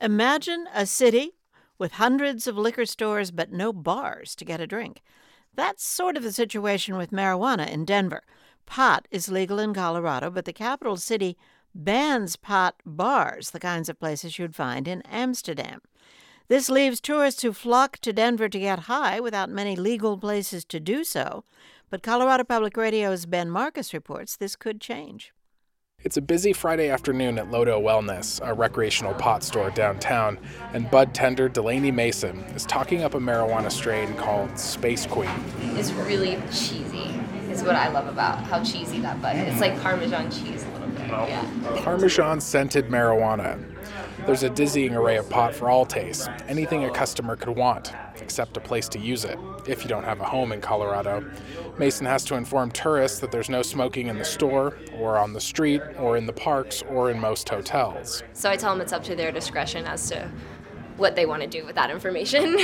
Imagine a city with hundreds of liquor stores but no bars to get a drink. That's sort of the situation with marijuana in Denver. Pot is legal in Colorado, but the capital city bans pot bars, the kinds of places you'd find in Amsterdam. This leaves tourists who flock to Denver to get high without many legal places to do so. But Colorado Public Radio's Ben Marcus reports this could change. It's a busy Friday afternoon at Lodo Wellness, a recreational pot store downtown, and bud tender Delaney Mason is talking up a marijuana strain called Space Queen. It's really cheesy, is what I love about how cheesy that bud is. It's like Parmesan cheese a little bit. Yeah. Parmesan-scented marijuana. There's a dizzying array of pot for all tastes, anything a customer could want, except a place to use it, if you don't have a home in Colorado. Mason has to inform tourists that there's no smoking in the store, or on the street, or in the parks, or in most hotels. So I tell them it's up to their discretion as to what they want to do with that information,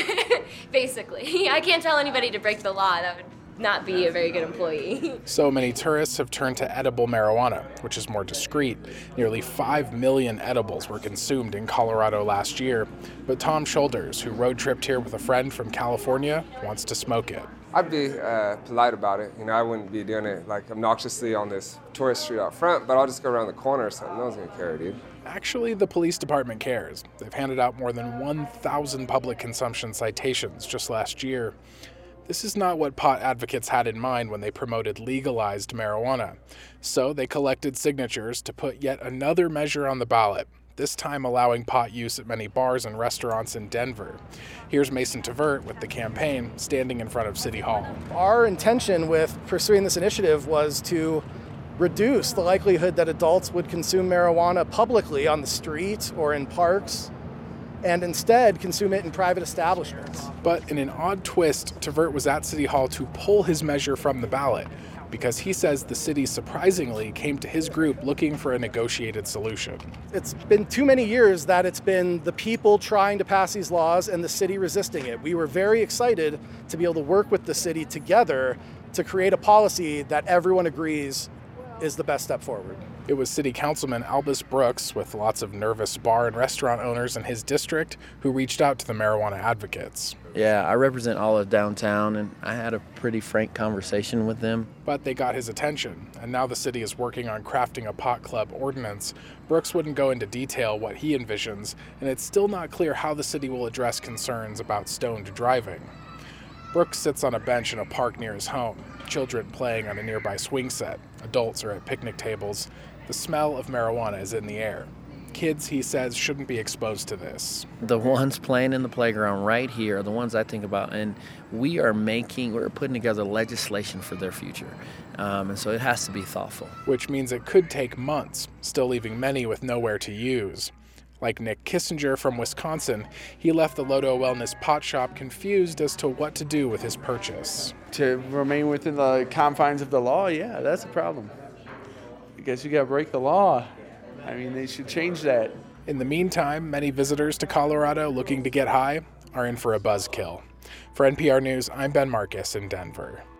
basically. I can't tell anybody to break the law. That would not be a very good employee. So many tourists have turned to edible marijuana, which is more discreet. Nearly 5 million edibles were consumed in Colorado last year. But Tom Shoulders, who road tripped here with a friend from California, wants to smoke it. I'd be polite about it. I wouldn't be doing it like obnoxiously on this tourist street out front, but I'll just go around the corner or something. No one's gonna care, dude. Actually, the police department cares. They've handed out more than 1,000 public consumption citations just last year. This is not what pot advocates had in mind when they promoted legalized marijuana. So they collected signatures to put yet another measure on the ballot, this time allowing pot use at many bars and restaurants in Denver. Here's Mason Tvert with the campaign standing in front of City Hall. Our intention with pursuing this initiative was to reduce the likelihood that adults would consume marijuana publicly on the street or in parks, and instead consume it in private establishments. But in an odd twist, Tvert was at City Hall to pull his measure from the ballot, because he says the city surprisingly came to his group looking for a negotiated solution. It's been too many years that it's been the people trying to pass these laws and the city resisting it. We were very excited to be able to work with the city together to create a policy that everyone agrees is the best step forward. It was City Councilman Albus Brooks, with lots of nervous bar and restaurant owners in his district, who reached out to the marijuana advocates. Yeah, I represent all of downtown, and I had a pretty frank conversation with them. But they got his attention, and now the city is working on crafting a pot club ordinance. Brooks wouldn't go into detail what he envisions, and it's still not clear how the city will address concerns about stoned driving. Brooks sits on a bench in a park near his home, children playing on a nearby swing set. Adults are at picnic tables. The smell of marijuana is in the air. Kids, he says, shouldn't be exposed to this. The ones playing in the playground right here are the ones I think about, and we're putting together legislation for their future. And so it has to be thoughtful. Which means it could take months, still leaving many with nowhere to use. Like Nick Kissinger from Wisconsin, he left the Lodo Wellness pot shop confused as to what to do with his purchase. To remain within the confines of the law, yeah, that's a problem. I guess you got to break the law. I mean, they should change that. In the meantime, many visitors to Colorado looking to get high are in for a buzzkill. For NPR News, I'm Ben Marcus in Denver.